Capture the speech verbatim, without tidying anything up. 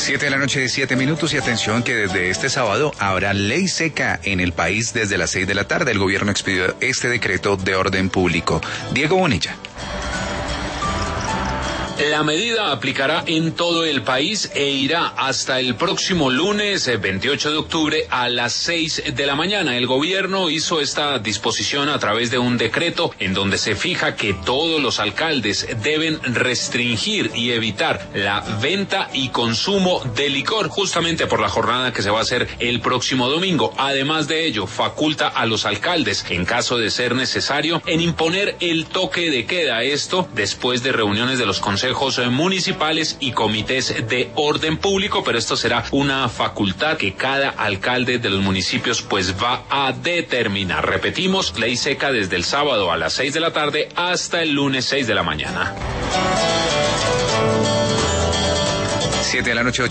Siete de la noche, siete minutos, y atención que desde este sábado habrá ley seca en el país desde las seis de la tarde. El gobierno expidió este decreto de orden público. Diego Bonilla. La medida aplicará en todo el país e irá hasta el próximo lunes veintiocho de octubre a las seis de la mañana. El gobierno hizo esta disposición a través de un decreto en donde se fija que todos los alcaldes deben restringir y evitar la venta y consumo de licor, justamente por la jornada que se va a hacer el próximo domingo. Además de ello, faculta a los alcaldes, en caso de ser necesario, en imponer el toque de queda. Esto después de reuniones de los consejos municipales y comités de orden público, pero esto será una facultad que cada alcalde de los municipios pues va a determinar. Repetimos, ley seca desde el sábado a las seis de la tarde hasta el lunes seis de la mañana. Siete de la noche, ocho